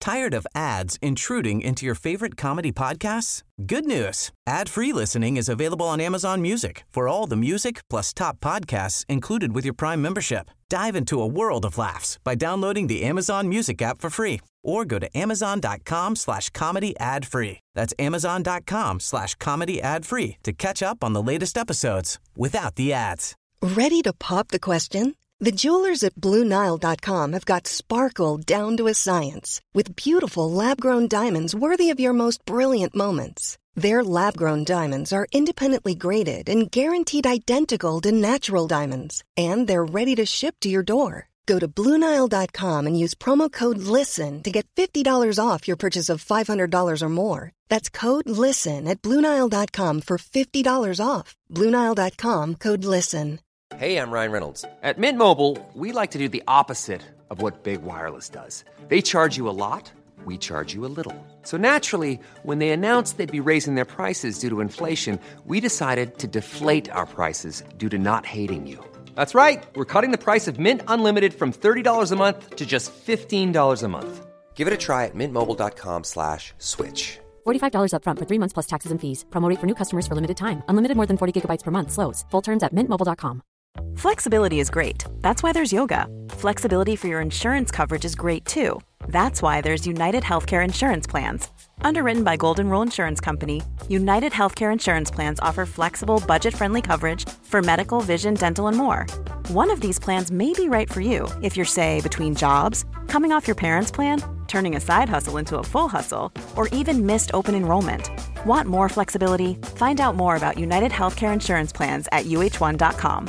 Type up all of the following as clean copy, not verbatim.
Tired of ads intruding into your favorite comedy podcasts? Good news. Ad-free listening is available on Amazon Music for all the music plus top podcasts included with your Prime membership. Dive into a world of laughs by downloading the Amazon Music app for free or go to amazon.com/comedy ad-free. That's amazon.com/comedy ad-free to catch up on the latest episodes without the ads. Ready to pop the question? The jewelers at BlueNile.com have got sparkle down to a science with beautiful lab-grown diamonds worthy of your most brilliant moments. Their lab-grown diamonds are independently graded and guaranteed identical to natural diamonds, and they're ready to ship to your door. Go to BlueNile.com and use promo code LISTEN to get $50 off your purchase of $500 or more. That's code LISTEN at BlueNile.com for $50 off. BlueNile.com, code LISTEN. Hey, I'm Ryan Reynolds. At Mint Mobile, we like to do the opposite of what Big Wireless does. They charge you a lot, we charge you a little. So naturally, when they announced they'd be raising their prices due to inflation, we decided to deflate our prices due to not hating you. That's right. We're cutting the price of Mint Unlimited from $30 a month to just $15 a month. Give it a try at mintmobile.com/switch. $45 up front for 3 months plus taxes and fees. Promo rate for new customers for limited time. Unlimited more than 40 gigabytes per month. Slows full terms at mintmobile.com. Flexibility is great. That's why there's yoga. Flexibility for your insurance coverage is great too. That's why there's United Healthcare Insurance Plans. Underwritten by Golden Rule Insurance Company, United Healthcare Insurance Plans offer flexible, budget-friendly coverage for medical, vision, dental, and more. One of these plans may be right for you if you're, say, between jobs, coming off your parents' plan, turning a side hustle into a full hustle, or even missed open enrollment. Want more flexibility? Find out more about United Healthcare Insurance Plans at uh1.com.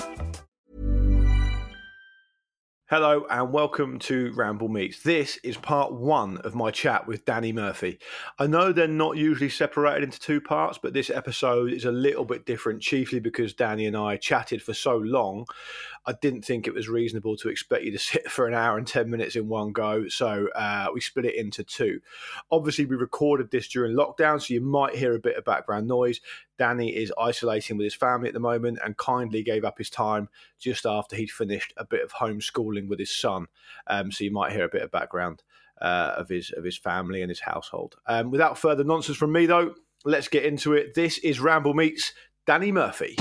Hello and welcome to Ramble Meets. This is part one of my chat with Danny Murphy. I know they're not usually separated into two parts, but this episode is a little bit different, chiefly because Danny and I chatted for so long. I didn't think it was reasonable to expect you to sit for an hour and 10 minutes in one go, so we split it into two. Obviously, we recorded this during lockdown, so you might hear a bit of background noise. Danny is isolating with his family at the moment and kindly gave up his time just after he'd finished a bit of homeschooling with his son. So you might hear a bit of background of his family and his household. Without further nonsense from me, though, let's get into it. This is Ramble Meets Danny Murphy.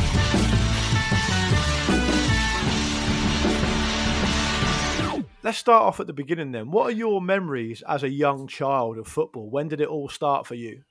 Let's start off at the beginning then. What are your memories as a young child of football? When did it all start for you?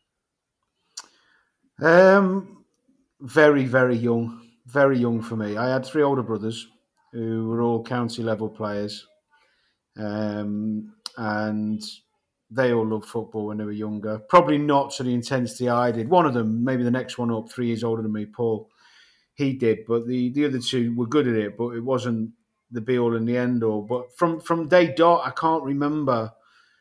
Very, very young. Very young for me. I had three older brothers who were all county level players. And they all loved football when they were younger. Probably not to the intensity I did. One of them, maybe the next one up, 3 years older than me, Paul, he did. But the other two were good at it, but it wasn't the be-all and the end-all. But from day dot, I can't remember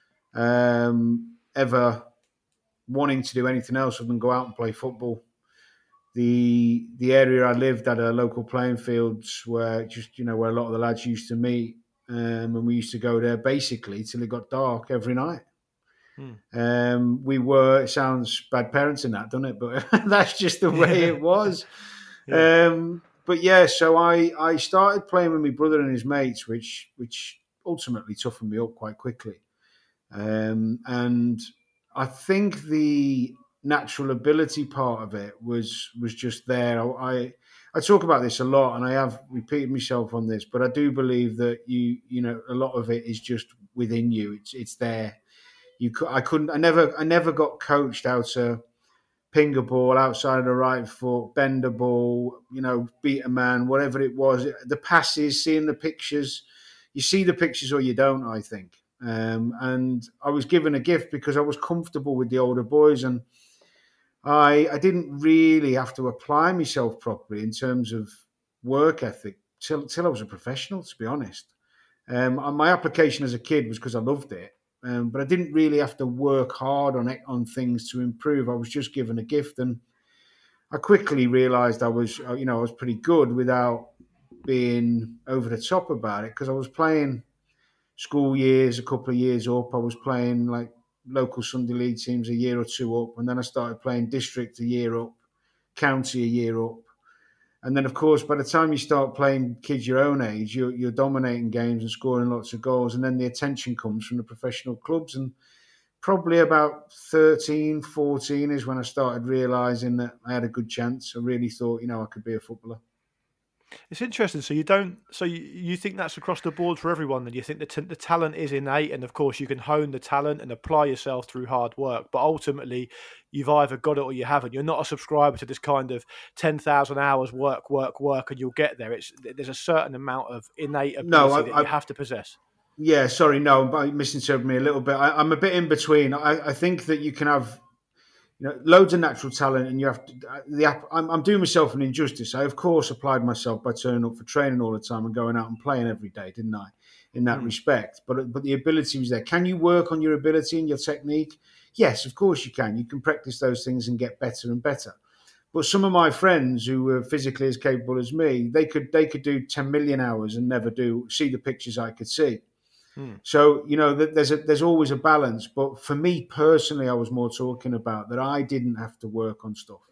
ever wanting to do anything else other than go out and play football. The area I lived had a local playing fields where where a lot of the lads used to meet, and we used to go there basically till it got dark every night. It sounds bad parenting that, doesn't it? But that's just the way it was. Yeah. But yeah, so I started playing with my brother and his mates, which ultimately toughened me up quite quickly. And I think the natural ability part of it was just there. I talk about this a lot, and I have repeated myself on this, but I do believe that a lot of it is just within you. It's there. I never got coached how to ping a ball outside of the right foot, bend a ball, beat a man, whatever it was. The passes, seeing the pictures. You see the pictures or you don't, I think. And I was given a gift because I was comfortable with the older boys, and I didn't really have to apply myself properly in terms of work ethic till I was a professional, to be honest. My application as a kid was because I loved it. But I didn't really have to work hard on things to improve. I was just given a gift, and I quickly realised I was pretty good without being over the top about it, because I was playing school years, a couple of years up. I was playing like local Sunday league teams a year or two up, and then I started playing district a year up, county a year up. And then, of course, by the time you start playing kids your own age, you're dominating games and scoring lots of goals. And then the attention comes from the professional clubs. And probably about 13, 14 is when I started realising that I had a good chance. I really thought, I could be a footballer. It's interesting. So you think that's across the board for everyone? Then you think the talent is innate, and of course you can hone the talent and apply yourself through hard work. But ultimately, you've either got it or you haven't. You're not a subscriber to this kind of 10,000 hours work, and you'll get there. There's a certain amount of innate ability that you have to possess. Yeah, sorry, no, I misinterpreted me a little bit. I'm a bit in between. I think that you can have loads of natural talent, and you have to. I'm doing myself an injustice. I, of course, applied myself by turning up for training all the time and going out and playing every day, didn't I? In that respect, but the ability was there. Can you work on your ability and your technique? Yes, of course you can. You can practice those things and get better and better. But some of my friends who were physically as capable as me, they could do 10 million hours and never see the pictures I could see. So, there's always a balance. But for me personally, I was more talking about that I didn't have to work on stuff.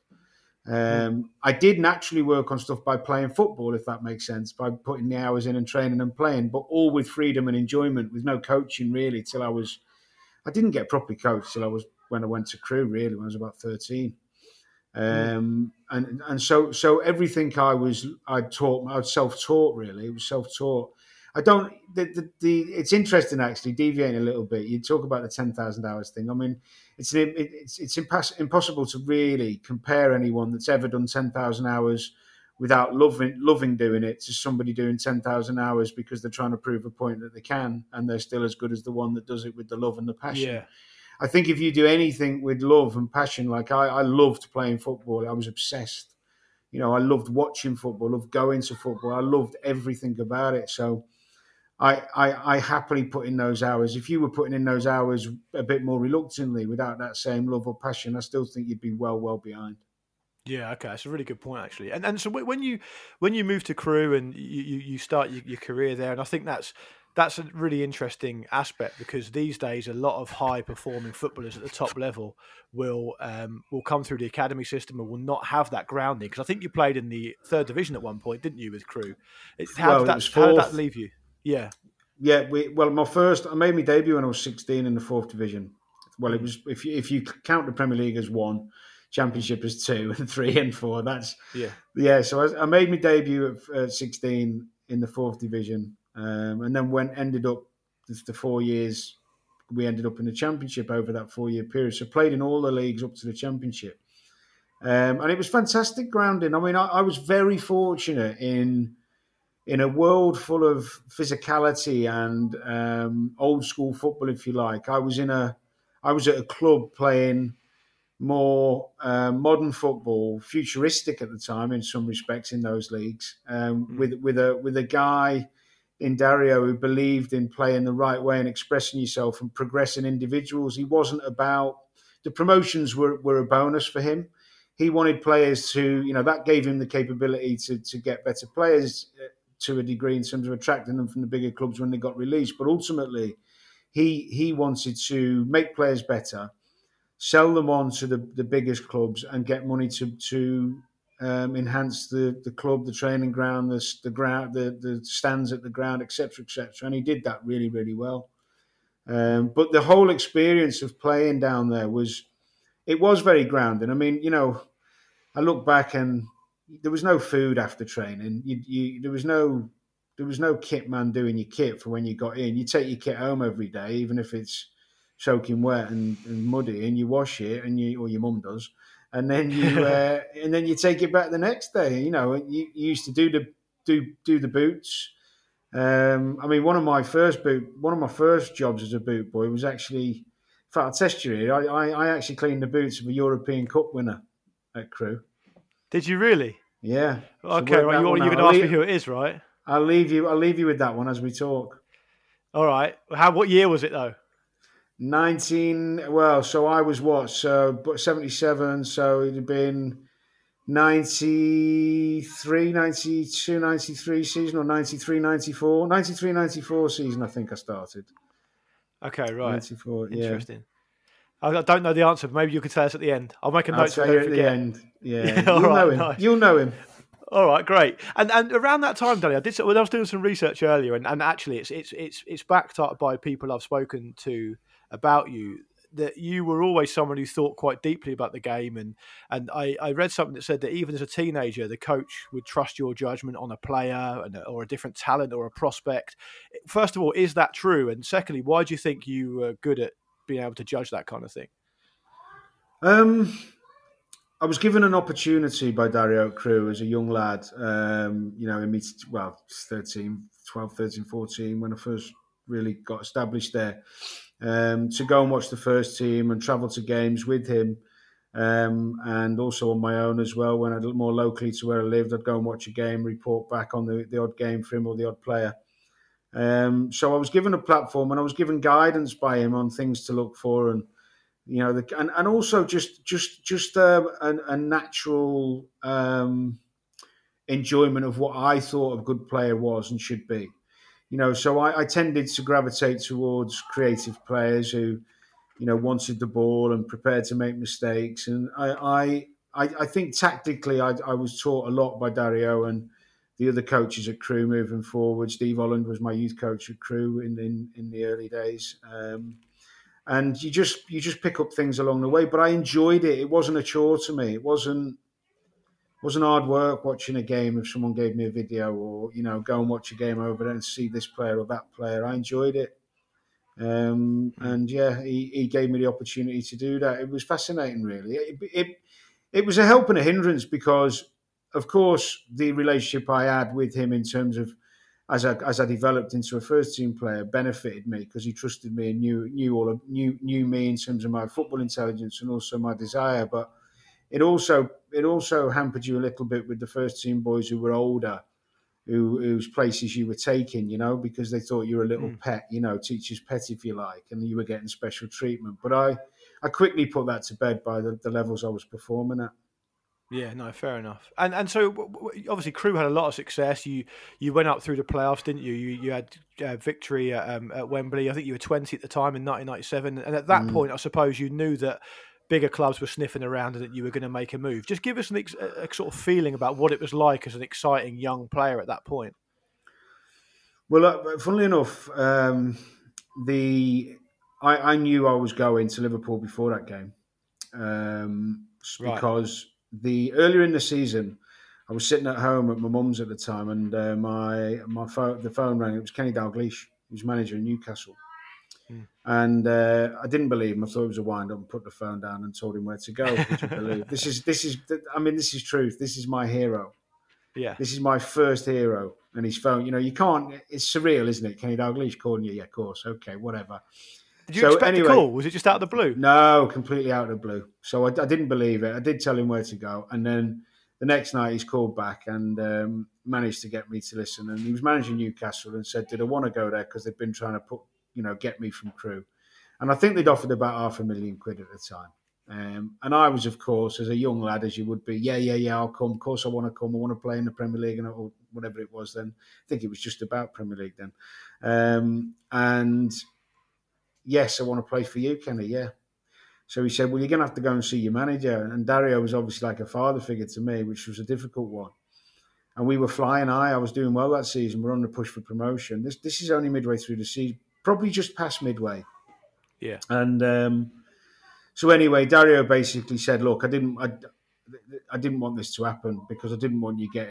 I did naturally work on stuff by playing football, if that makes sense, by putting the hours in and training and playing, but all with freedom and enjoyment, with no coaching really till I didn't get properly coached till when I went to Crewe, really, when I was about 13. And so everything I was self-taught, really. It was self-taught. It's interesting, actually, deviating a little bit. You talk about the 10,000 hours thing. I mean, it's impossible to really compare anyone that's ever done 10,000 hours without loving doing it to somebody doing 10,000 hours because they're trying to prove a point that they can, and they're still as good as the one that does it with the love and the passion. Yeah. I think if you do anything with love and passion, like I loved playing football. I was obsessed. I loved watching football, loved going to football. I loved everything about it. So I happily put in those hours. If you were putting in those hours a bit more reluctantly, without that same love or passion, I still think you'd be well behind. Yeah, okay, that's a really good point, actually. And so when you move to Crewe and you start your career there, and I think that's a really interesting aspect, because these days a lot of high performing footballers at the top level will come through the academy system and will not have that grounding. Because I think you played in the third division at one point, didn't you, with Crewe? How did that leave you? Yeah. Yeah. I made my debut when I was 16 in the fourth division. Well, it was, if you count the Premier League as one, Championship as 2, and 3 and 4. That's yeah. So I made my debut at 16 in the fourth division, and then ended up the 4 years. We ended up in the Championship over that 4-year period. So played in all the leagues up to the Championship, and it was fantastic grounding. I mean, I was very fortunate in a world full of physicality and old school football, if you like. I was at a club playing more modern football, futuristic at the time in some respects in those leagues, with a guy in Dario who believed in playing the right way and expressing yourself and progressing individuals. He wasn't about the promotions were a bonus for him. He wanted players to, that gave him the capability to get better players to a degree in terms of attracting them from the bigger clubs when they got released. But ultimately, he wanted to make players better, sell them on to the biggest clubs, and get money to enhance the club, the training ground, the ground, the stands at the ground, etc., etc. And he did that really, really well. But the whole experience of playing down there was very grounding. I mean, I look back and there was no food after training. There was no kit man doing your kit for when you got in. You take your kit home every day, even if it's soaking wet and muddy, and you wash it, or your mum does, and then you take it back the next day. You used to do the boots. I mean, one of my first jobs as a boot boy was actually, in fact, I'll test you here. I actually cleaned the boots of a European Cup winner at Crewe. Did you really? Yeah. Okay, right. You're going to ask me who it is, right? I'll leave you with that one as we talk. All right. What year was it though? So I was what? So 77. So it'd have been 93, 92, 93 season, or 93, 94. 93, 94 season, I think I started. Okay, right. 94, yeah. Interesting. I don't know the answer, but maybe you could tell us at the end. I'll make a note so I don't forget. At the end. Yeah. You'll know him. Nice. You'll know him. All right, great. And around that time, Danny, I was doing some research earlier, and actually, it's backed up by people I've spoken to about you, that you were always someone who thought quite deeply about the game, and I read something that said that even as a teenager, the coach would trust your judgment on a player or a different talent or a prospect. First of all, is that true? And secondly, why do you think you were good at being able to judge that kind of thing? I was given an opportunity by Dario Crew as a young lad, in me, 12, 13, 14, when I first really got established there, to go and watch the first team and travel to games with him, and also on my own as well. When I did more locally to where I lived, I'd go and watch a game, report back on the odd game for him or the odd player. So I was given a platform and I was given guidance by him on things to look for, and and also just a natural enjoyment of what I thought a good player was and should be. So I tended to gravitate towards creative players who, wanted the ball and prepared to make mistakes. And I think tactically I was taught a lot by Dario and the other coaches at Crewe moving forward. Steve Holland was my youth coach at Crewe in the early days. And you just pick up things along the way. But I enjoyed it. It wasn't a chore to me. It wasn't hard work watching a game if someone gave me a video, or go and watch a game over there and see this player or that player. I enjoyed it. And yeah, he gave me the opportunity to do that. It was fascinating, really. It was a help and a hindrance because, of course, the relationship I had with him in terms of as I developed into a first team player benefited me because he trusted me and knew me in terms of my football intelligence and also my desire. But it also hampered you a little bit with the first team boys who were older, whose places you were taking, because they thought you were a little pet, teacher's pet if you like, and you were getting special treatment. But I quickly put that to bed by the levels I was performing at. Yeah, no, fair enough. And so obviously Crewe had a lot of success. You went up through the playoffs, didn't you? You had victory at Wembley. I think you were 20 at the time in 1997. And at that point, I suppose you knew that bigger clubs were sniffing around and that you were going to make a move. Just give us a sort of feeling about what it was like as an exciting young player at that point. Well, funnily enough, I knew I was going to Liverpool before that game because earlier in the season, I was sitting at home at my mum's at the time, and the phone rang. It was Kenny Dalglish, who was manager in Newcastle. And I didn't believe him. I thought it was a wind-up and put the phone down and told him where to go. Would you believe? This is truth. This is my hero. Yeah. This is my first hero. And his phone, you can't, it's surreal, isn't it? Kenny Dalglish calling you. Yeah, of course. Okay, whatever. Did you expect a call? Was it just out of the blue? No, completely out of the blue. So I didn't believe it. I did tell him where to go. And then the next night he's called back and managed to get me to listen. And he was managing Newcastle and said, did I want to go there? Because they've been trying to get me from Crewe. And I think they'd offered about £500,000 at the time. And I was, of course, as a young lad, as you would be, yeah, I'll come. Of course I want to come. I want to play in the Premier League or whatever it was then. I think it was just about Premier League then. And yes, I want to play for you, Kenny, yeah. So he said, well, you're going to have to go and see your manager. And Dario was obviously like a father figure to me, which was a difficult one. And we were flying high. I was doing well that season. We're on the push for promotion. This is only midway through the season, probably just past midway. Yeah. And so anyway, Dario basically said, look, I didn't want this to happen because I didn't want you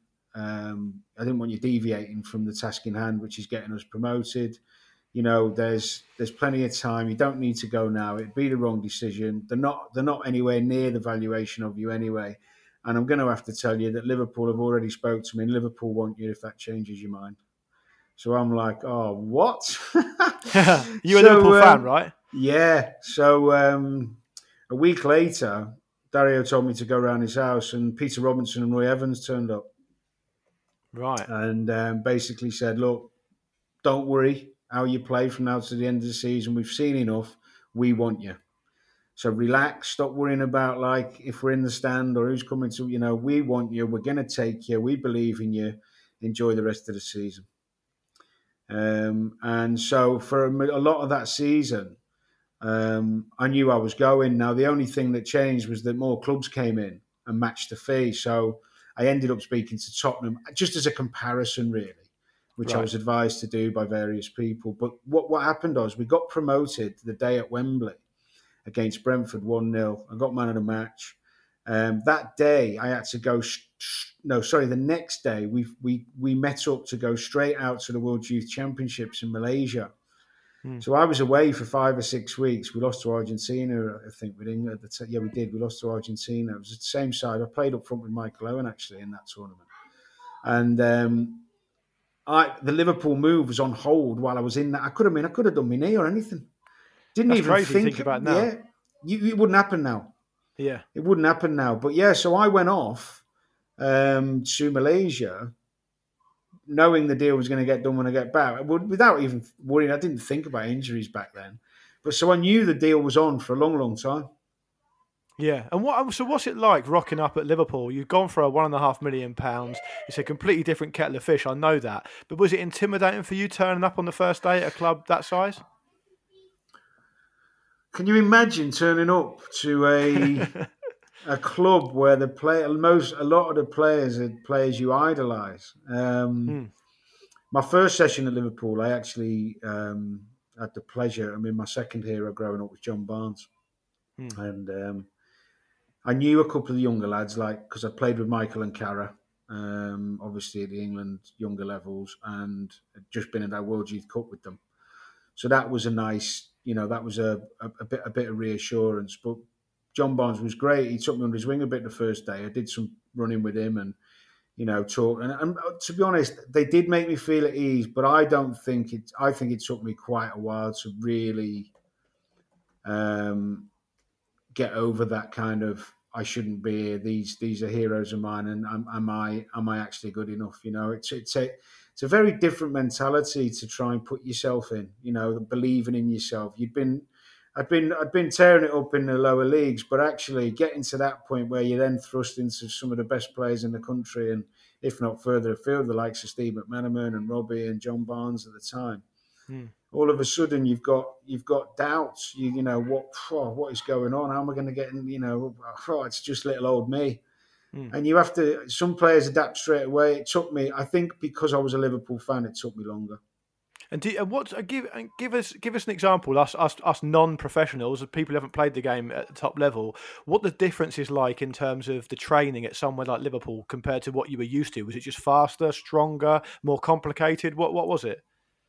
deviating from the task in hand, which is getting us promoted. There's plenty of time. You don't need to go now. It'd be the wrong decision. They're not anywhere near the valuation of you anyway. And I'm going to have to tell you that Liverpool have already spoke to me, and Liverpool want you if that changes your mind. So I'm like, oh, what? You're a Liverpool fan, right? Yeah. So a week later, Dario told me to go around his house, and Peter Robinson and Roy Evans turned up. Right. And basically said, look, don't worry how you play from now to the end of the season. We've seen enough. We want you. So relax. Stop worrying about like if we're in the stand or who's coming to, we want you. We're going to take you. We believe in you. Enjoy the rest of the season. And so for a lot of that season, I knew I was going. Now, the only thing that changed was that more clubs came in and matched the fee. So I ended up speaking to Tottenham just as a comparison, really, which I was advised to do by various people. But what happened was we got promoted the day at Wembley against Brentford 1-0. I got man of the match. That day, I had to go. The next day, we met up to go straight out to the World Youth Championships in Malaysia. So I was away for 5 or 6 weeks. We lost to Argentina, I think, with England. Yeah, we did. We lost to Argentina. It was the same side. I played up front with Michael Owen, actually, in that tournament. And the Liverpool move was on hold while I was in that. I could have done my knee or anything. Didn't That's even crazy think to think about now. Yeah, it wouldn't happen now. Yeah, it wouldn't happen now. But yeah, so I went off to Malaysia, knowing the deal was going to get done when I get back, without even worrying. I didn't think about injuries back then, but so I knew the deal was on for a long, long time. Yeah, and what's it like rocking up at Liverpool? You've gone for a £1.5 million. It's a completely different kettle of fish. I know that, but was it intimidating for you turning up on the first day at a club that size? Can you imagine turning up to a club where a lot of the players are players you idolise? My first session at Liverpool, I actually had the pleasure. I mean, my second hero growing up was John Barnes, and I knew a couple of the younger lads, because I played with Michael and Cara, obviously at the England younger levels, and had just been in that World Youth Cup with them. So that was a nice. That was a bit of reassurance. But John Barnes was great. He took me under his wing a bit the first day. I did some running with him and, talk. And to be honest, they did make me feel at ease, but I think it took me quite a while to really get over that kind of, I shouldn't be here. These are heroes of mine, and am I actually good enough? It's a very different mentality to try and put yourself in. Believing in yourself. I'd been tearing it up in the lower leagues, but actually getting to that point where you're then thrust into some of the best players in the country, and if not further afield, the likes of Steve McManaman and Robbie and John Barnes at the time. All of a sudden, you've got doubts. What is going on? How am I going to get in? It's just little old me. And you have to. Some players adapt straight away. It took me. I think because I was a Liverpool fan, it took me longer. And give us an example. Us non-professionals, people who haven't played the game at the top level. What the difference is like in terms of the training at somewhere like Liverpool compared to what you were used to? Was it just faster, stronger, more complicated? What was it?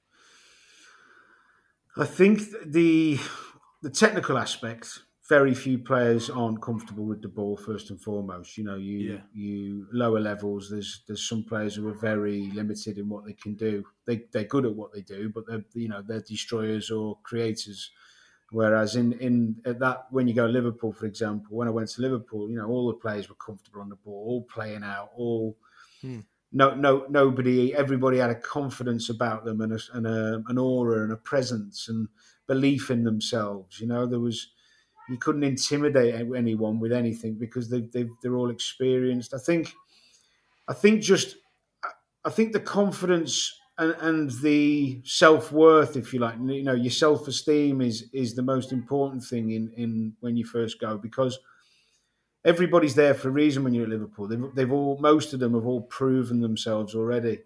I think the technical aspect. Very few players aren't comfortable with the ball first and foremost. You lower levels. There's some players who are very limited in what they can do. They're good at what they do, but they're destroyers or creators. Whereas at that, when you go to Liverpool, for example, when I went to Liverpool, all the players were comfortable on the ball, all playing out, nobody. Everybody had a confidence about them and an aura and a presence and belief in themselves. You couldn't intimidate anyone with anything because they're all experienced. I think the confidence and the self-worth, if you like, your self-esteem is the most important thing in when you first go, because everybody's there for a reason when you're at Liverpool. Most of them have all proven themselves already.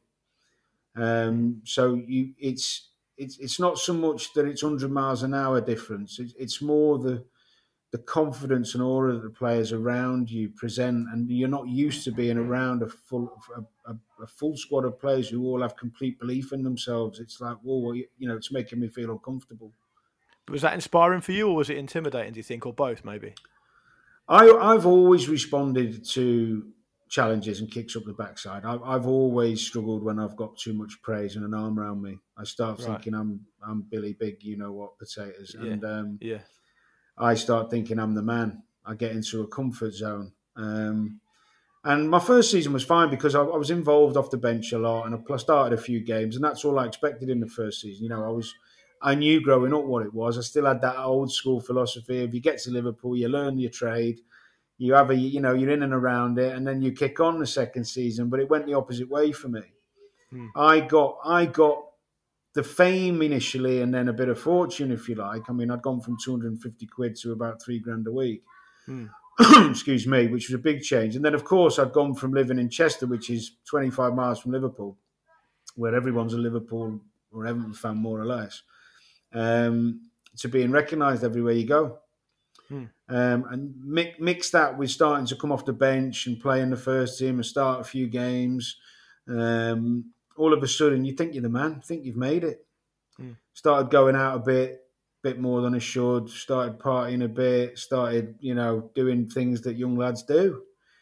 So it's not so much that it's 100 miles an hour difference. It's more the confidence and aura that the players around you present, and you're not used to being around a full squad of players who all have complete belief in themselves. It's like, it's making me feel uncomfortable. Was that inspiring for you, or was it intimidating, do you think, or both maybe? I've always responded to challenges and kicks up the backside. I've always struggled when I've got too much praise and an arm around me. I start thinking I'm Billy Big, potatoes. And I start thinking I'm the man. I get into a comfort zone. And my first season was fine because I was involved off the bench a lot, and I started a few games, and that's all I expected in the first season. I knew growing up what it was. I still had that old school philosophy. If you get to Liverpool, you learn your trade. You have you're in and around it, and then you kick on the second season. But it went the opposite way for me. I got the fame initially, and then a bit of fortune, if you like. I mean, I'd gone from 250 quid to about £3,000 a week. excuse me, which was a big change. And then, of course, I'd gone from living in Chester, which is 25 miles from Liverpool, where everyone's a Liverpool or Everton fan, more or less, to being recognised everywhere you go. And mix that with starting to come off the bench and play in the first team and start a few games. All of a sudden, you think you're the man, think you've made it. Started going out a bit more than I should, started partying a bit, started, doing things that young lads do.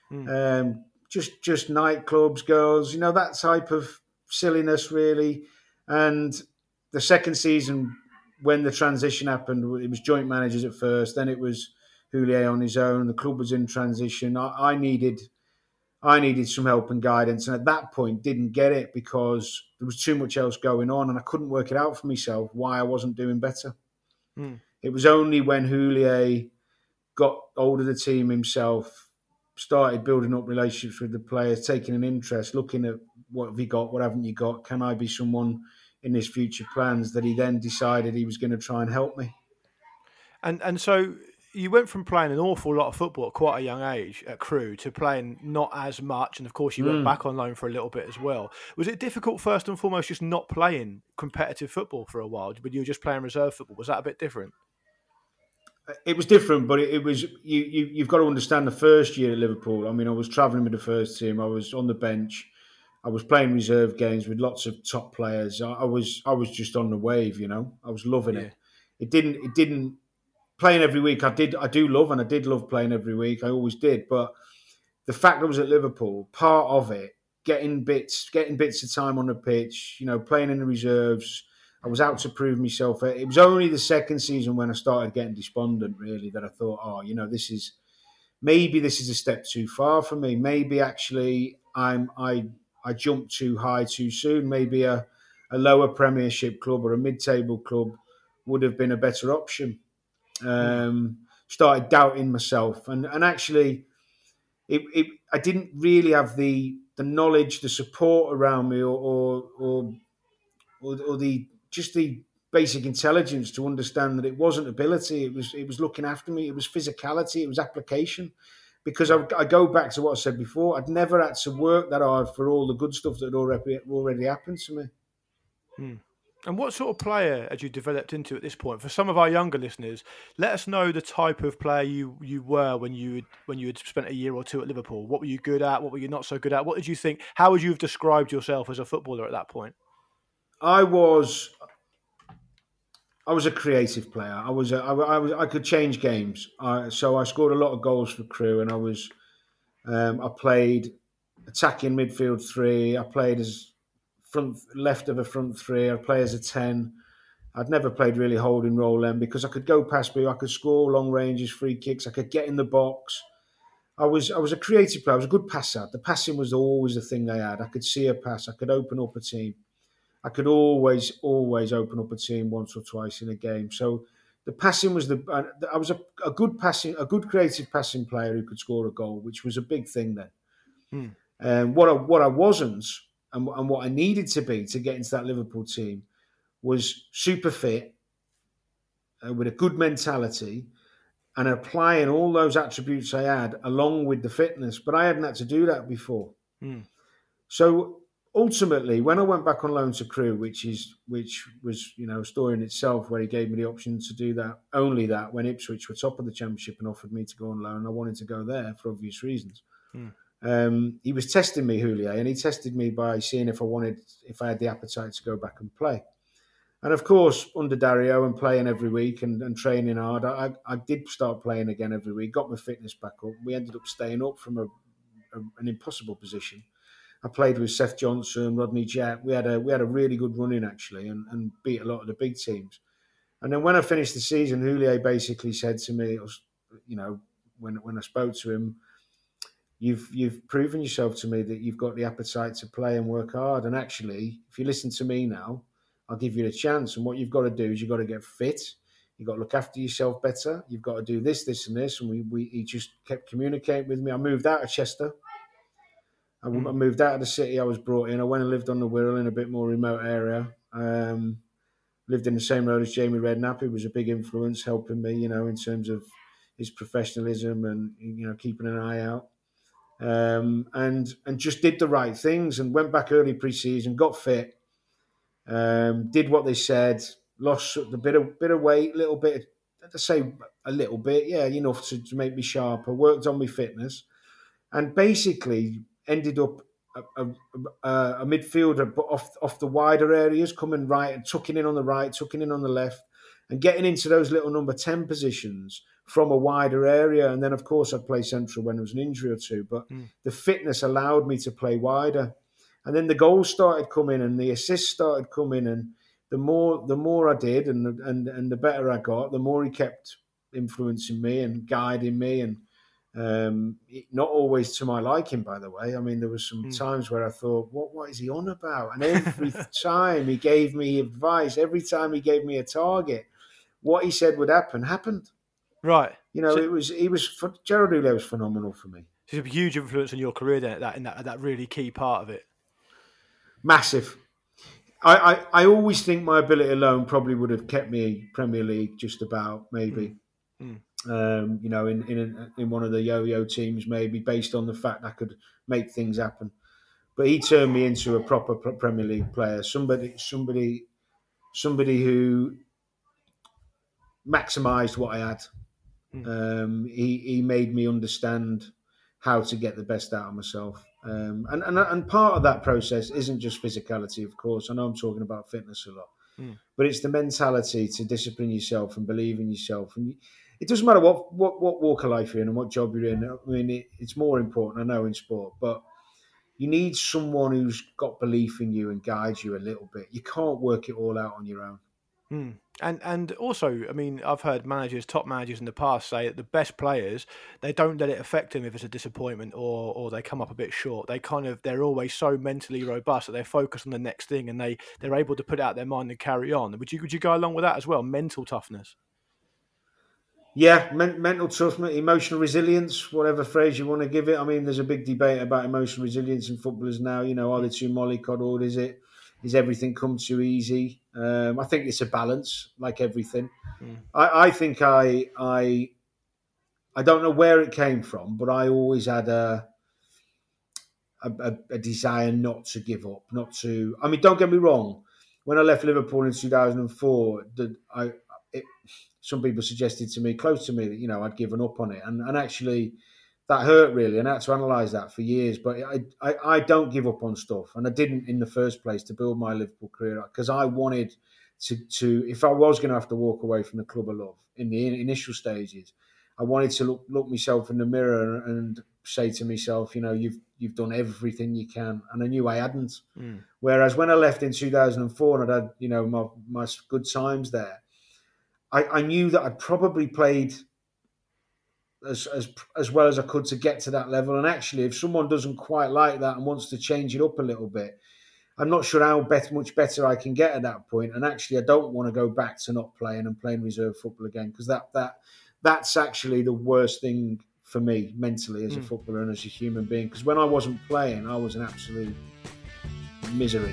Just nightclubs, girls, that type of silliness, really. And the second season, when the transition happened, it was joint managers at first, then it was Houllier on his own. The club was in transition. I needed some help and guidance, and at that point didn't get it because there was too much else going on and I couldn't work it out for myself why I wasn't doing better. It was only when Houllier got hold of the team himself, started building up relationships with the players, taking an interest, looking at what have you got, what haven't you got, can I be someone in his future plans, that he then decided he was going to try and help me. And so you went from playing an awful lot of football at quite a young age at Crewe to playing not as much, and of course you went back on loan for a little bit as well. Was it difficult first and foremost just not playing competitive football for a while, but you were just playing reserve football? Was that a bit different? It was different, but it was you've got to understand the first year at Liverpool. I mean, I was travelling with the first team. I was on the bench. I was playing reserve games with lots of top players. I was just on the wave, I was loving it. It didn't playing every week. I do love playing every week. I always did. But the fact I was at Liverpool, part of it, getting bits of time on the pitch, playing in the reserves. I was out to prove myself. It was only the second season when I started getting despondent, really, that I thought, this is a step too far for me. Maybe actually I jumped too high too soon. Maybe a lower Premiership club or a mid-table club would have been a better option. Started doubting myself, and actually, I didn't really have the knowledge, the support around me, or the basic intelligence to understand that it wasn't ability. It was looking after me. It was physicality. It was application. Because I go back to what I said before, I'd never had to work that hard for all the good stuff that had already happened to me. And what sort of player had you developed into at this point? For some of our younger listeners, let us know the type of player you were when you had spent a year or two at Liverpool. What were you good at? What were you not so good at? What did you think? How would you have described yourself as a footballer at that point? I was a creative player. I could change games. So I scored a lot of goals for Crewe, and I played attacking midfield 3. I played as left of a front 3. I'd play as a 10. I'd never played really holding role then because I could go past people. I could score long ranges, free kicks. I could get in the box. I was a creative player. I was a good passer. The passing was always the thing I had. I could see a pass. I could open up a team. I could always open up a team once or twice in a game. So the passing was I was a good creative passing player who could score a goal, which was a big thing then. What I wasn't, and what I needed to be to get into that Liverpool team, was super fit, with a good mentality, and applying all those attributes I had along with the fitness. But I hadn't had to do that before. So ultimately, when I went back on loan to Crewe, which was a story in itself, where he gave me the option to do that, only that, when Ipswich were top of the Championship and offered me to go on loan, I wanted to go there for obvious reasons. He was testing me, Houllier, and he tested me by seeing if I had the appetite to go back and play. And of course, under Dario and playing every week and training hard, I did start playing again every week, got my fitness back up. We ended up staying up from an impossible position. I played with Seth Johnson, Rodney Jack. We had a really good run in, actually, and beat a lot of the big teams. And then when I finished the season, Houllier basically said to me, when I spoke to him, You've proven yourself to me that you've got the appetite to play and work hard. And actually, if you listen to me now, I'll give you the chance. And what you've got to do is you've got to get fit. You've got to look after yourself better. You've got to do this, this, and this. And he just kept communicating with me. I moved out of Chester. I moved out of the city I was brought in. I went and lived on the Wirral in a bit more remote area. Lived in the same road as Jamie Redknapp, who was a big influence, helping me, in terms of his professionalism and, you know, keeping an eye out. And just did the right things and went back early pre-season, got fit, did what they said, lost a bit of weight, little bit, to say a little bit, yeah, enough to make me sharper, worked on my fitness, and basically ended up a midfielder, but off the wider areas, coming right and tucking in on the right, tucking in on the left, and getting into those little number 10 positions from a wider area. And then, of course, I'd play central when there was an injury or two, but the fitness allowed me to play wider. And then the goals started coming and the assists started coming, and the more I did and the better I got, the more he kept influencing me and guiding me, and not always to my liking, by the way. I mean, there was some times where I thought, what is he on about? And every time he gave me advice, every time he gave me a target, what he said would happen, happened. Right. You know, Gerard Houllier was phenomenal for me. He's a huge influence on your career then, in that really key part of it. Massive. I always think my ability alone probably would have kept me Premier League, just about, maybe. You know, in one of the yo-yo teams, maybe, based on the fact I could make things happen. But he turned me into a proper Premier League player, somebody who maximised what I had. He made me understand how to get the best out of myself. And part of that process isn't just physicality, of course. I know I'm talking about fitness a lot, but it's the mentality to discipline yourself and believe in yourself. And it doesn't matter what walk of life you're in and what job you're in. I mean, it's more important, I know, in sport, but you need someone who's got belief in you and guides you a little bit. You can't work it all out on your own. And also, I mean, I've heard top managers in the past say that the best players, they don't let it affect them if it's a disappointment or they come up a bit short. They're always so mentally robust that they focus on the next thing and they're able to put it out their mind and carry on. Would you go along with that as well? Mental toughness. Yeah, mental toughness, emotional resilience, whatever phrase you want to give it. I mean, there's a big debate about emotional resilience in footballers now. You know, are they too mollycoddled? Is everything come too easy? I think it's a balance, like everything. I think I don't know where it came from, but I always had a desire not to give up, not to. I mean, don't get me wrong. When I left Liverpool in 2004, some people suggested to me, close to me, that, you know, I'd given up on it, and actually that hurt really, and I had to analyse that for years. But I don't give up on stuff, and I didn't in the first place to build my Liverpool career, because I wanted to if I was going to have to walk away from the club I love in the initial stages, I wanted to look myself in the mirror and say to myself, you know, you've done everything you can, and I knew I hadn't. Whereas when I left in 2004 and I'd had, you know, my good times there, I knew that I'd probably played as well as I could to get to that level. And actually, if someone doesn't quite like that and wants to change it up a little bit, I'm not sure how much better I can get at that point. And actually, I don't want to go back to not playing and playing reserve football again, because that's actually the worst thing for me mentally as a footballer and as a human being. Because when I wasn't playing, I was an absolute misery.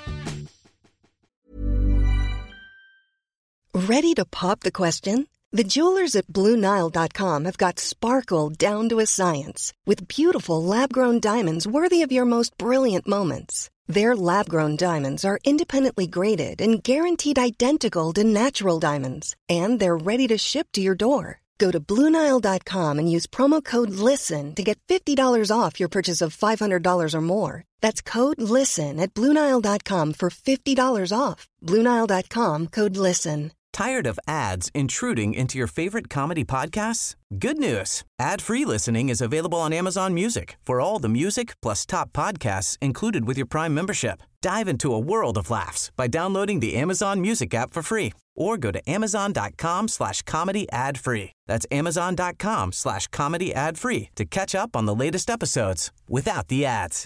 Ready to pop the question? The jewelers at BlueNile.com have got sparkle down to a science with beautiful lab-grown diamonds worthy of your most brilliant moments. Their lab-grown diamonds are independently graded and guaranteed identical to natural diamonds, and they're ready to ship to your door. Go to BlueNile.com and use promo code LISTEN to get $50 off your purchase of $500 or more. That's code LISTEN at BlueNile.com for $50 off. BlueNile.com, code LISTEN. Tired of ads intruding into your favorite comedy podcasts? Good news. Ad-free listening is available on Amazon Music for all the music plus top podcasts included with your Prime membership. Dive into a world of laughs by downloading the Amazon Music app for free or go to amazon.com/comedy ad-free. That's amazon.com/comedy ad-free to catch up on the latest episodes without the ads.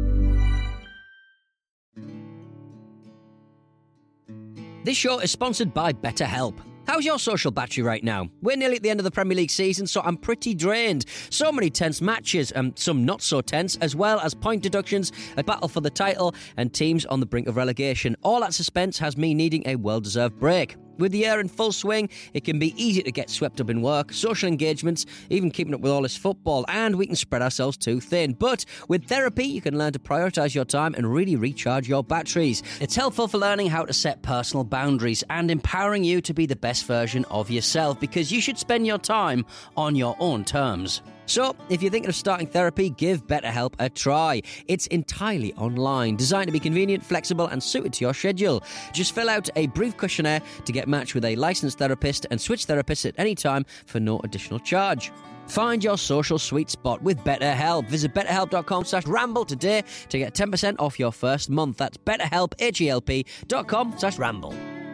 This show is sponsored by BetterHelp. How's your social battery right now? We're nearly at the end of the Premier League season, so I'm pretty drained. So many tense matches, and some not so tense, as well as point deductions, a battle for the title, and teams on the brink of relegation. All that suspense has me needing a well-deserved break. With the year in full swing, it can be easy to get swept up in work, social engagements, even keeping up with all this football, and we can spread ourselves too thin. But with therapy, you can learn to prioritise your time and really recharge your batteries. It's helpful for learning how to set personal boundaries and empowering you to be the best version of yourself, because you should spend your time on your own terms. So, if you're thinking of starting therapy, give BetterHelp a try. It's entirely online, designed to be convenient, flexible, and suited to your schedule. Just fill out a brief questionnaire to get matched with a licensed therapist and switch therapists at any time for no additional charge. Find your social sweet spot with BetterHelp. Visit betterhelp.com/ramble today to get 10% off your first month. That's betterhelp, HELP.com/ramble.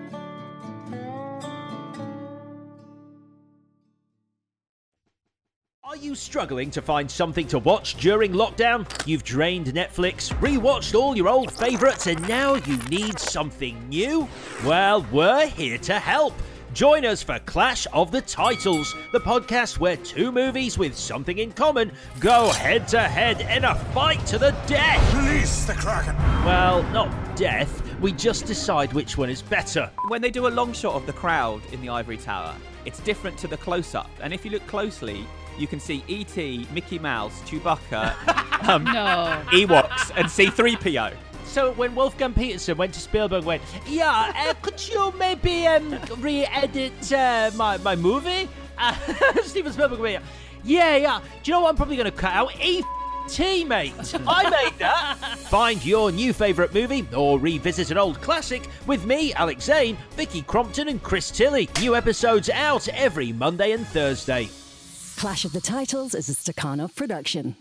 Are you struggling to find something to watch during lockdown? You've drained Netflix, rewatched all your old favourites, and now you need something new? Well, we're here to help. Join us for Clash of the Titles, the podcast where two movies with something in common go head-to-head in a fight to the death. Release the Kraken. Well, not death. We just decide which one is better. When they do a long shot of the crowd in the Ivory Tower, it's different to the close-up. And if you look closely, you can see E.T., Mickey Mouse, Chewbacca, Ewoks, and C-3PO. So when Wolfgang Peterson went to Spielberg and went, could you maybe re-edit my movie? Steven Spielberg went, yeah. Do you know what I'm probably going to cut out? E.T., mate. I made that. Find your new favourite movie or revisit an old classic with me, Alex Zane, Vicky Crompton and Chris Tilley. New episodes out every Monday and Thursday. Clash of the Titles is a Stakhanov production.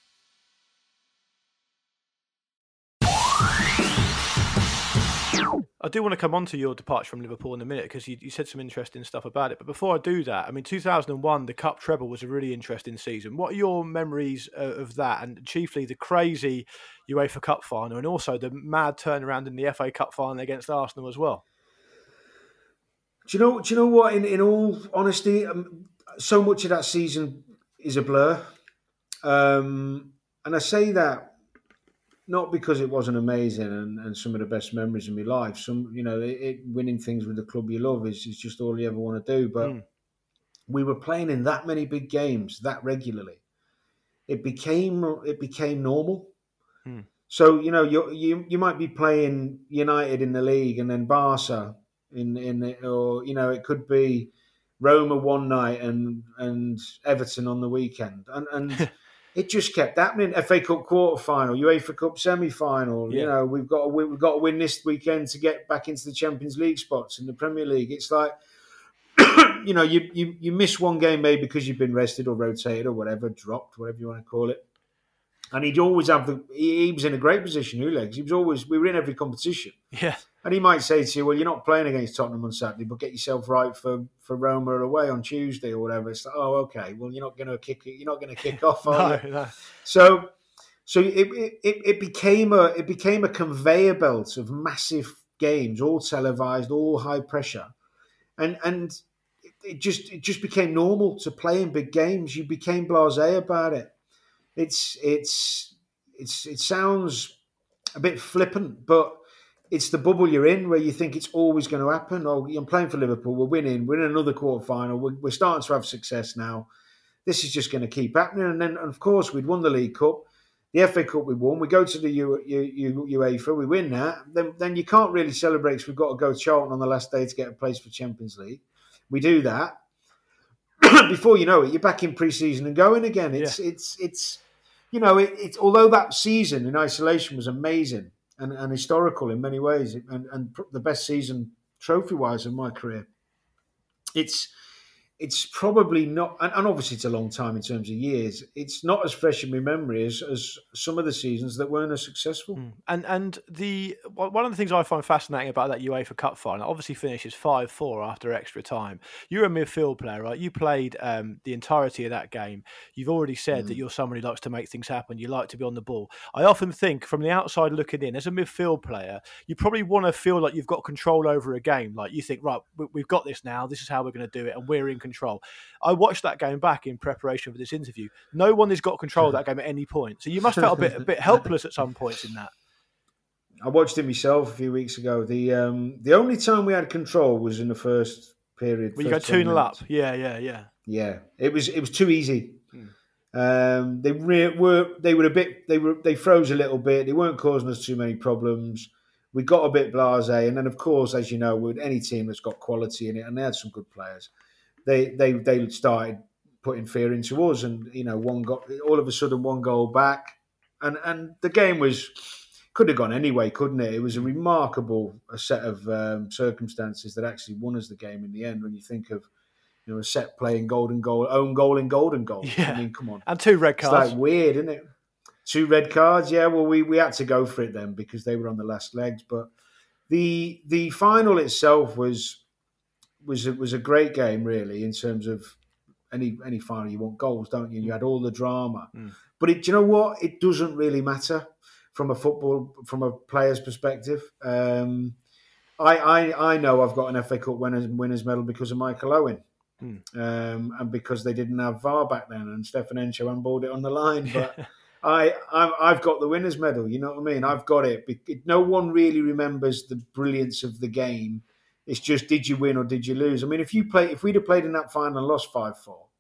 I do want to come on to your departure from Liverpool in a minute, because you said some interesting stuff about it. But before I do that, I mean, 2001, the Cup treble was a really interesting season. What are your memories of that, and chiefly the crazy UEFA Cup final, and also the mad turnaround in the FA Cup final against Arsenal as well? Do you know what? In all honesty, so much of that season is a blur, and I say that not because it wasn't amazing and some of the best memories of my life. Winning things with the club you love is just all you ever want to do. But we were playing in that many big games that regularly. It became normal. So you might be playing United in the league and then Barca it could be Roma one night and Everton on the weekend, and it just kept happening. FA Cup quarter final, UEFA Cup semi final. Yeah. We've got to win this weekend to get back into the Champions League spots in the Premier League. It's like you miss one game maybe because you've been rested or rotated or whatever, dropped, whatever you want to call it. And he'd always have he was in a great position, Ulegs. We were in every competition. Yeah. And he might say to you, well, you're not playing against Tottenham on Saturday, but get yourself right for Roma away on Tuesday or whatever. It's like, oh, okay. Well, you're not going to kick off, are you? No. So it became a conveyor belt of massive games, all televised, all high pressure, and it just became normal to play in big games. You became blasé about it. It sounds a bit flippant, but it's the bubble you're in where you think it's always going to happen. Oh, I'm playing for Liverpool. We're winning. We're in another quarter-final. We're starting to have success now. This is just going to keep happening. And then, of course, we'd won the League Cup. The FA Cup we won. We go to the UEFA. We win that. Then you can't really celebrate because we've got to go to Charlton on the last day to get a place for Champions League. We do that. Before you know it, you're back in pre-season and going again. It's although that season in isolation was amazing and historical in many ways, and the best season trophy-wise of my career, it's probably not, and obviously it's a long time in terms of years, it's not as fresh in my memory as some of the seasons that weren't as successful. And one of the things I find fascinating about that UEFA Cup final, obviously finishes 5-4 after extra time. You're a midfield player, right? You played the entirety of that game. You've already said that you're someone who likes to make things happen. You like to be on the ball. I often think from the outside looking in, as a midfield player, you probably want to feel like you've got control over a game. Like you think, right, we've got this now. This is how we're going to do it, and we're in control. I watched that game back in preparation for this interview. No one has got control of that game at any point. So you must have felt a bit helpless at some points in that. I watched it myself a few weeks ago. The only time we had control was in the first period. When you go 2-0 up. Yeah. Yeah, it was too easy. They froze a little bit. They weren't causing us too many problems. We got a bit blasé, and then of course, as you know, with any team that's got quality in it, and they had some good players, they started putting fear into us, and all of a sudden one goal back, and the game could have gone anyway, couldn't it? It was a remarkable set of circumstances that actually won us the game in the end. When you think of a set play in golden goal, own goal in golden goal. Yeah. I mean, come on. And 2 red cards. It's like weird, isn't it? 2 red cards, yeah. Well, we had to go for it then because they were on the last legs. But the final itself was a great game, really, in terms of any final. You want goals, don't you? You had all the drama. But do you know what? It doesn't really matter from a player's perspective. I know I've got an FA Cup winners medal because of Michael Owen. And because they didn't have VAR back then, and Stefan Encho handballed it on the line, but I've got the winners medal. You know what I mean? I've got it. No one really remembers the brilliance of the game. It's just, did you win or did you lose? I mean, if we'd have played in that final and lost 5-4,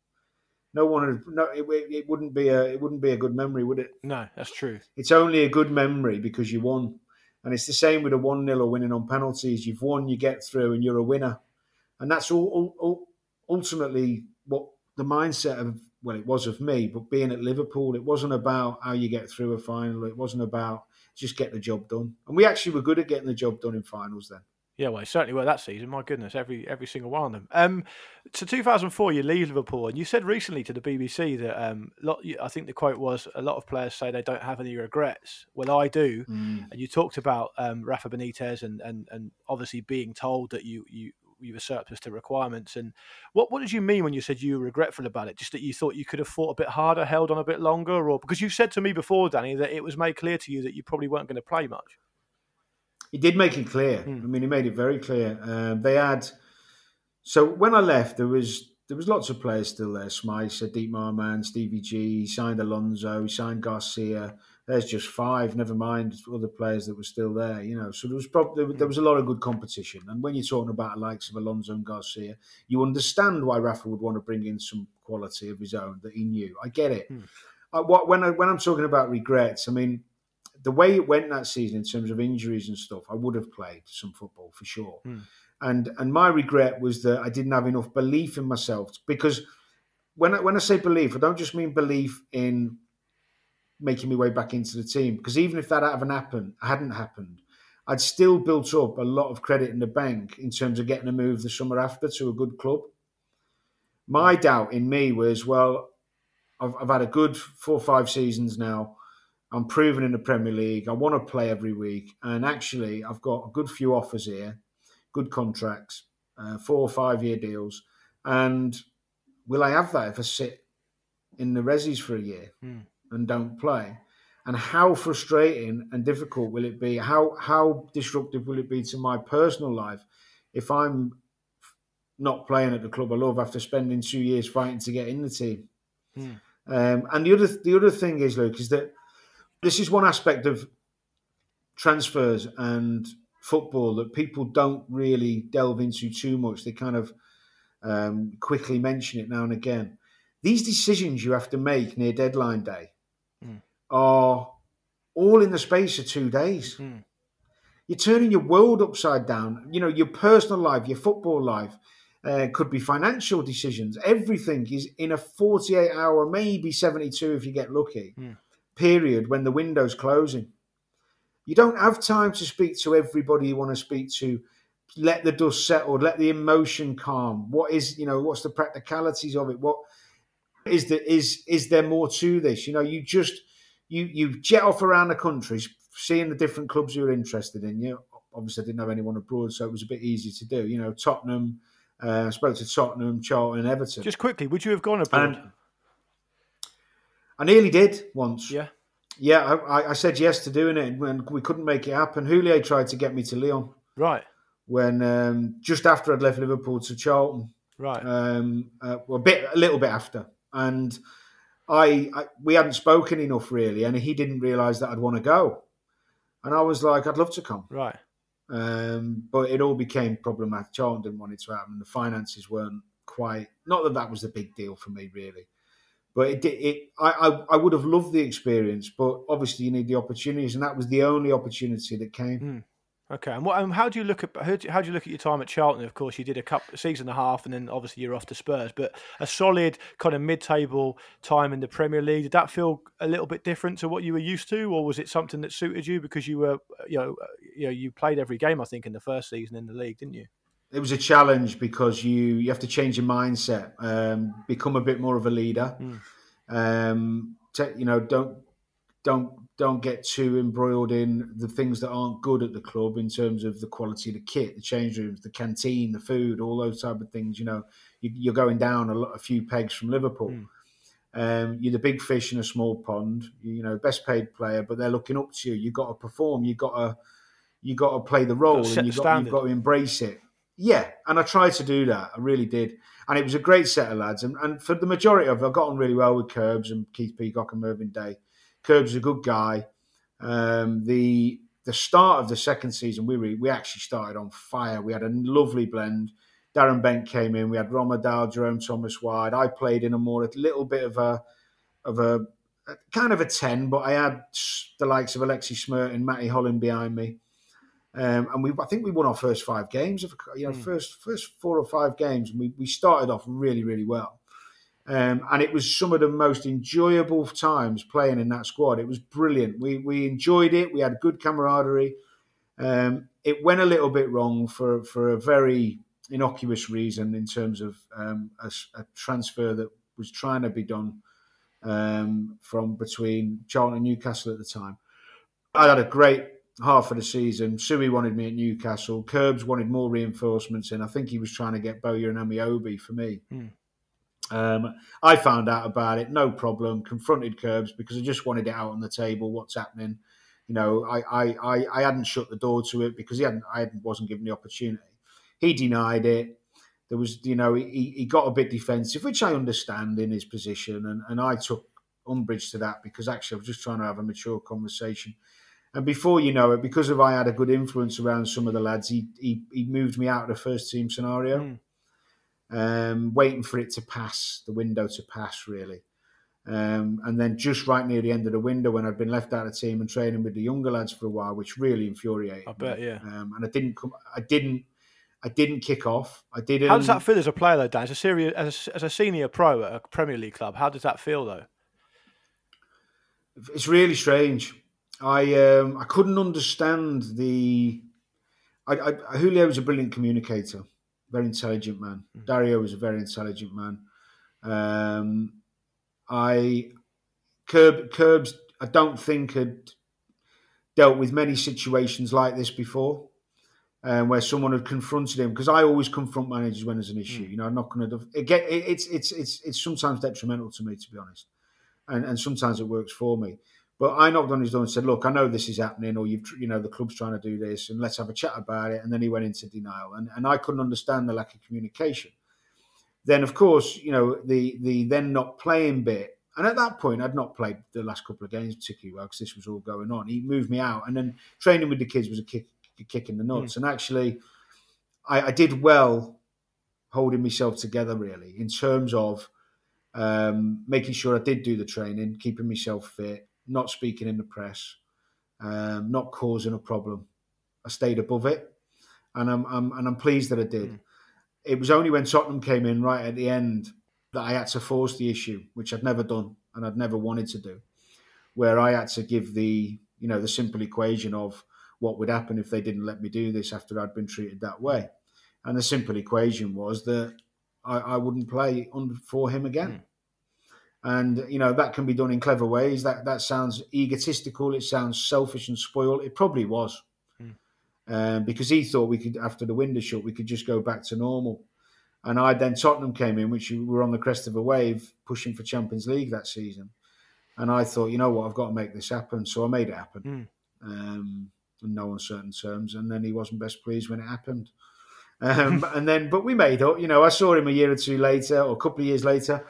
it wouldn't be a good memory, would it? No, that's true. It's only a good memory because you won, and it's the same with a 1-0 or winning on penalties. You've won, you get through, and you're a winner, and that's all ultimately what the mindset it was of me, but being at Liverpool, it wasn't about how you get through a final. It wasn't about just get the job done. And we actually were good at getting the job done in finals then. Yeah, well, it certainly were that season. My goodness, every single one of them. So 2004, you leave Liverpool, and you said recently to the BBC that I think the quote was, a lot of players say they don't have any regrets. Well, I do. And you talked about Rafa Benitez and obviously being told that you were surplus to requirements. And what did you mean when you said you were regretful about it? Just that you thought you could have fought a bit harder, held on a bit longer, or because you said to me before, Danny, that it was made clear to you that you probably weren't going to play much. He did make it clear. I mean, he made it very clear. So when I left, there was lots of players still there. Smythe, Sadiq Marman, Stevie G, he signed Alonso, he signed Garcia. There's just 5, never mind other players that were still there. So there was a lot of good competition. And when you're talking about the likes of Alonso and Garcia, you understand why Rafa would want to bring in some quality of his own that he knew. I get it. When I'm talking about regrets, I mean, the way it went that season in terms of injuries and stuff, I would have played some football for sure. And my regret was that I didn't have enough belief in myself, because when I say belief, I don't just mean belief in making my way back into the team, because even if that hadn't happened, I'd still built up a lot of credit in the bank in terms of getting a move the summer after to a good club. My doubt in me was, well, I've had a good 4 or 5 seasons now. I'm proven in the Premier League. I want to play every week. And actually, I've got a good few offers here, good contracts, 4 or 5 year deals. And will I have that if I sit in the resis for a year and don't play? And how frustrating and difficult will it be? How disruptive will it be to my personal life if I'm not playing at the club I love after spending 2 years fighting to get in the team? And the other thing is, Luke, is that this is one aspect of transfers and football that people don't really delve into too much. They kind of quickly mention it now and again. These decisions you have to make near deadline day are all in the space of 2 days. You're turning your world upside down. Your personal life, your football life, could be financial decisions. Everything is in a 48-hour, maybe 72 if you get lucky, period when the window's closing. You don't have time to speak to everybody you want to speak to. Let the dust settle. Let the emotion calm. What's the practicalities of it? What is there more to this? You jet off around the country, seeing the different clubs you're interested in. Obviously I didn't have anyone abroad, so it was a bit easy to do. Tottenham. I spoke to Tottenham, Charlton, and Everton. Just quickly, would you have gone abroad? I nearly did once. Yeah. Yeah, I said yes to doing it, and we couldn't make it happen. Houllier tried to get me to Lyon. Right. When just after I'd left Liverpool to Charlton. Right. A little bit after, and we hadn't spoken enough really, and he didn't realise that I'd want to go. And I was like, I'd love to come. Right. But it all became problematic. Charlton didn't want it to happen. The finances weren't quite, not that was the big deal for me, really. But I would have loved the experience, but obviously you need the opportunities, and that was the only opportunity that came. Okay, and how do you look at your time at Charlton? Of course, you did a season and a half, and then obviously you're off to Spurs. But a solid kind of mid-table time in the Premier League. Did that feel a little bit different to what you were used to, or was it something that suited you because you were, you played every game? I think in the first season in the league, didn't you? It was a challenge because you have to change your mindset, become a bit more of a leader. Don't get too embroiled in the things that aren't good at the club in terms of the quality of the kit, the change rooms, the canteen, the food, all those type of things. You're going down a few pegs from Liverpool. You're the big fish in a small pond. Best paid player, but they're looking up to you. You've got to perform. You've got to play the role, and you've got to embrace it. Yeah, and I tried to do that. I really did. And it was a great set of lads. And for the majority of it, I got on really well with Curbs and Keith Peacock and Mervyn Day. Curbs is a good guy. The start of the second season, we actually started on fire. We had a lovely blend. Darren Bent came in. We had Romadal, Jerome Thomas wide. I played in a little bit of a kind of a 10, but I had the likes of Alexis Smirt and Matty Holland behind me. And I think we won our first 5 games. First 4 or 5 games, and we started off really, really well. And it was some of the most enjoyable times playing in that squad. It was brilliant. We enjoyed it. We had good camaraderie. It went a little bit wrong for a very innocuous reason in terms of a transfer that was trying to be done from between Charlton and Newcastle at the time. I had a great half of the season. Suey wanted me at Newcastle. Curbs wanted more reinforcements in. I think he was trying to get Bowyer and Amiobi for me. I found out about it, no problem, confronted Curbs because I just wanted it out on the table, what's happening. I hadn't shut the door to it because I wasn't given the opportunity. He denied it. There was, he got a bit defensive, which I understand in his position, and I took umbrage to that because actually I was just trying to have a mature conversation. And before you know it, because I had a good influence around some of the lads, he moved me out of the first team scenario, waiting for it to pass, the window to pass, really. And then just right near the end of the window, when I'd been left out of the team and training with the younger lads for a while, which really infuriated me. I bet, yeah. And I didn't kick off. I didn't. How does that feel as a player, though, Dan? As a senior pro at a Premier League club, how does that feel, though? It's really strange. I couldn't understand Julio was a brilliant communicator, very intelligent man. Dario was a very intelligent man. Curbs, I don't think had dealt with many situations like this before, where someone had confronted him. Because I always confront managers when there's an issue. I'm not going to. It's sometimes detrimental to me, to be honest, and sometimes it works for me. But I knocked on his door and said, "Look, I know this is happening, or the club's trying to do this, and let's have a chat about it." And then he went into denial, and I couldn't understand the lack of communication. Then, of course, the then not playing bit, and at that point, I'd not played the last couple of games particularly well because this was all going on. He moved me out, and then training with the kids was a kick in the nuts. And actually, I did well holding myself together, really, in terms of making sure I did do the training, keeping myself fit, not speaking in the press, not causing a problem. I stayed above it, and I'm pleased that I did. It was only when Tottenham came in right at the end that I had to force the issue, which I'd never done and I'd never wanted to do, where I had to give the simple equation of what would happen if they didn't let me do this after I'd been treated that way. And the simple equation was that I wouldn't play for him again. And, that can be done in clever ways. That sounds egotistical. It sounds selfish and spoiled. It probably was. Because he thought we could, after the window shut, we could just go back to normal. And then Tottenham came in, which were on the crest of a wave, pushing for Champions League that season. And I thought, you know what, I've got to make this happen. So I made it happen. In no uncertain terms. And then he wasn't best pleased when it happened. But we made up. I saw him a year or two later, or a couple of years later.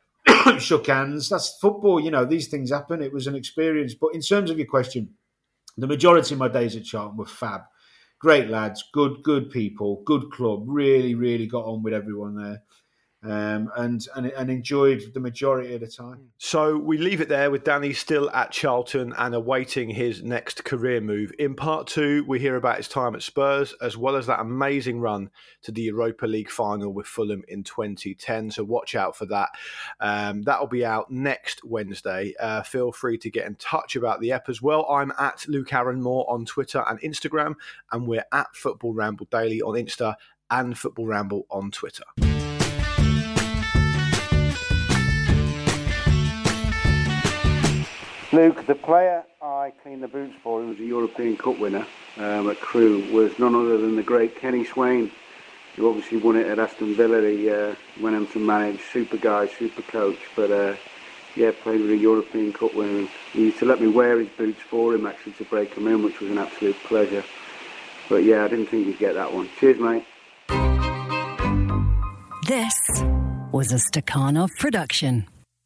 Shook hands. That's football. These things happen. It was an experience. But in terms of your question, the majority of my days at Charlton were fab. Great lads, good people, good club. Really, really got on with everyone there. And enjoyed the majority of the time. So we leave it there with Danny still at Charlton and awaiting his next career move. In part 2, we hear about his time at Spurs, as well as that amazing run to the Europa League final with Fulham in 2010. So watch out for that. That'll be out next Wednesday. Feel free to get in touch about the ep as well. I'm at Luke Aaron Moore on Twitter and Instagram, and we're at Football Ramble Daily on Insta and Football Ramble on Twitter. Luke, the player I cleaned the boots for, who was a European Cup winner at Crewe, was none other than the great Kenny Swain, who obviously won it at Aston Villa. He went on to manage, super guy, super coach, but played with a European Cup winner. And he used to let me wear his boots for him, actually, to break them in, which was an absolute pleasure. But I didn't think you'd get that one. Cheers, mate. This was a Stakhanov production.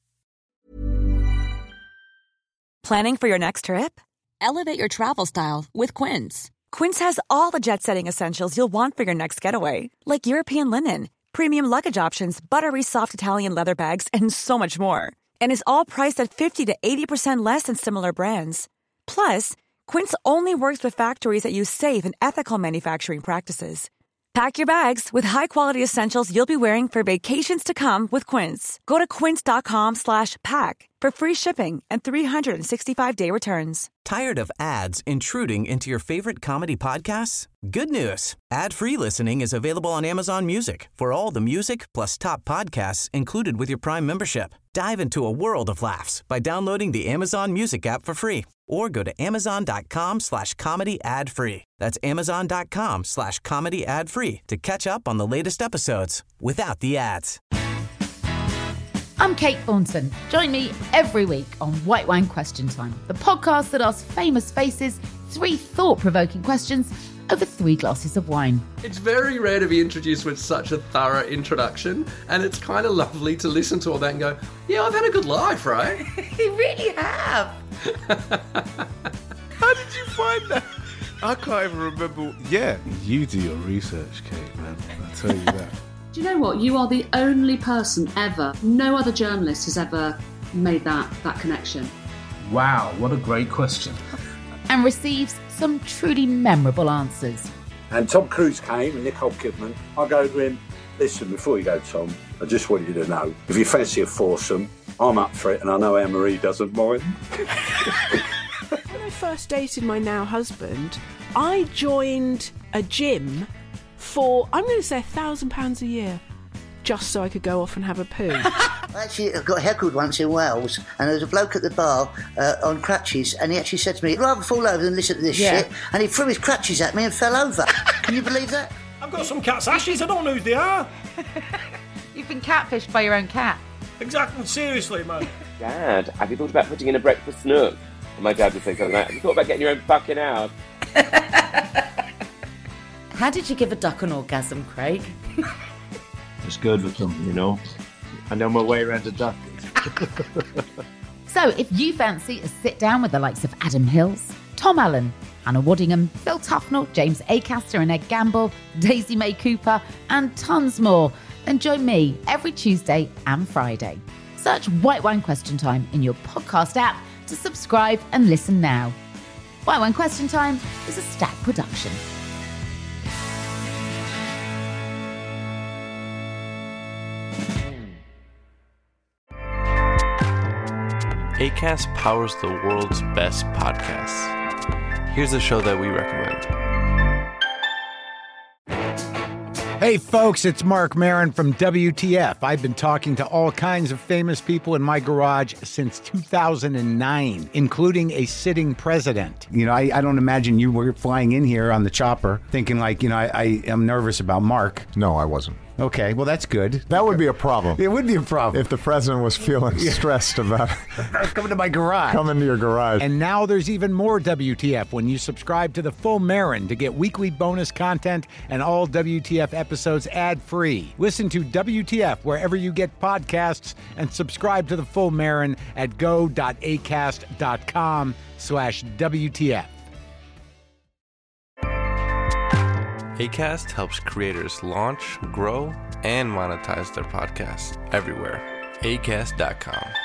Planning for your next trip? Elevate your travel style with Quince. Quince has all the jet-setting essentials you'll want for your next getaway, like European linen, premium luggage options, buttery soft Italian leather bags, and so much more. And is all priced at 50 to 80% less than similar brands. Plus, Quince only works with factories that use safe and ethical manufacturing practices. Pack your bags with high-quality essentials you'll be wearing for vacations to come with Quince. Go to quince.com/pack for free shipping and 365-day returns. Tired of ads intruding into your favorite comedy podcasts? Good news. Ad-free listening is available on Amazon Music for all the music plus top podcasts included with your Prime membership. Dive into a world of laughs by downloading the Amazon Music app for free or go to amazon.com/comedy ad-free. That's amazon.com/comedy ad-free to catch up on the latest episodes without the ads. I'm Kate Thornton. Join me every week on White Wine Question Time, the podcast that asks famous faces 3 thought-provoking questions over 3 glasses of wine. It's very rare to be introduced with such a thorough introduction, and it's kind of lovely to listen to all that and go, yeah, I've had a good life, right? You really have. How did you find that? I can't even remember. Yeah, you do your research, Kate, man. I'll tell you that. Do you know what? You are the only person ever, no other journalist has ever made that connection. Wow, what a great question. And receives some truly memorable answers. And Tom Cruise came and Nicole Kidman. I go to him, listen, before you go, Tom, I just want you to know, if you fancy a foursome, I'm up for it, and I know Anne-Marie doesn't mind. When I first dated my now husband, I joined a gym for, I'm going to say £1,000 a year, just so I could go off and have a poo. Actually, I got heckled once in Wales, and there was a bloke at the bar on crutches, and he actually said to me, I'd rather fall over than listen to this shit, and he threw his crutches at me and fell over. Can you believe that? I've got some cat's ashes, I don't know who they are. You've been catfished by your own cat. Exactly, seriously, man. Dad, have you thought about putting in a breakfast nook? And my dad would say something like, have you thought about getting your own fucking house? How did you give a duck an orgasm, Craig? It's good with them, you know. I know my way around a duck. So, if you fancy a sit-down with the likes of Adam Hills, Tom Allen, Anna Waddingham, Phil Tufnell, James Acaster and Ed Gamble, Daisy May Cooper, and tons more, then join me every Tuesday and Friday. Search White Wine Question Time in your podcast app to subscribe and listen now. White Wine Question Time is a Stack production. Acast powers the world's best podcasts. Here's a show that we recommend. Hey folks, it's Mark Maron from WTF. I've been talking to all kinds of famous people in my garage since 2009, including a sitting president. You know, I don't imagine you were flying in here on the chopper thinking like, you know, I am nervous about Mark. No, I wasn't. Okay, well, that's good. That would be a problem. It would be a problem. If the president was feeling stressed about coming to my garage. Coming to your garage. And now there's even more WTF when you subscribe to the Full Marin to get weekly bonus content and all WTF episodes ad-free. Listen to WTF wherever you get podcasts and subscribe to the Full Marin at go.acast.com/WTF. Acast helps creators launch, grow, and monetize their podcasts everywhere. Acast.com.